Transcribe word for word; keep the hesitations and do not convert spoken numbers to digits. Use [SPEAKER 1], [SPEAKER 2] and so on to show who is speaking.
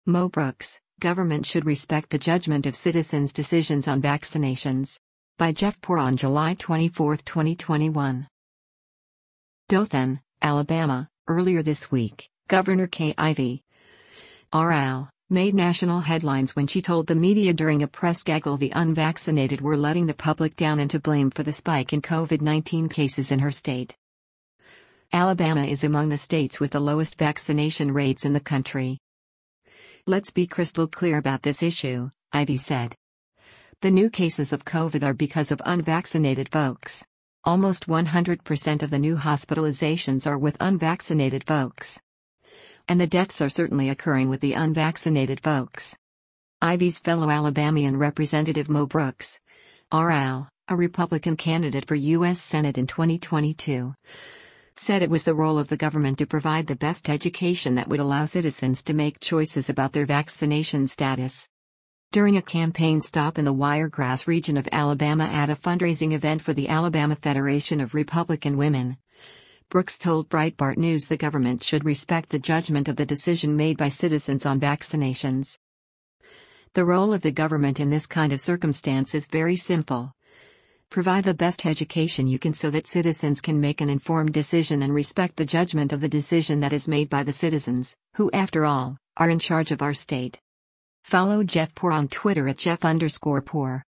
[SPEAKER 1] Mo Brooks, Government should respect the judgment of citizens' decisions on vaccinations. By Jeff Poor on July twenty-fourth, twenty twenty-one. Dothan, Alabama. Earlier this week, Governor Kay Ivey R L made national headlines when she told the media during a press gaggle the unvaccinated were letting the public down and to blame for the spike in COVID nineteen cases in her state. Alabama is among the states with the lowest vaccination rates in the country. Let's be crystal clear about this issue, Ivey said. The new cases of COVID are because of unvaccinated folks. Almost one hundred percent of the new hospitalizations are with unvaccinated folks. And the deaths are certainly occurring with the unvaccinated folks. Ivey's fellow Alabamian Representative Mo Brooks, R L, a Republican candidate for U S Senate in twenty twenty-two, said it was the role of the government to provide the best education that would allow citizens to make choices about their vaccination status. During a campaign stop in the Wiregrass region of Alabama at a fundraising event for the Alabama Federation of Republican Women, Brooks told Breitbart News the government should respect the judgment of the decision made by citizens on vaccinations. The role of the government in this kind of circumstance is very simple. Provide the best education you can so that citizens can make an informed decision and respect the judgment of the decision that is made by the citizens, who after all, are in charge of our state. Follow Jeff Poor on Twitter at Jeff underscore Poor.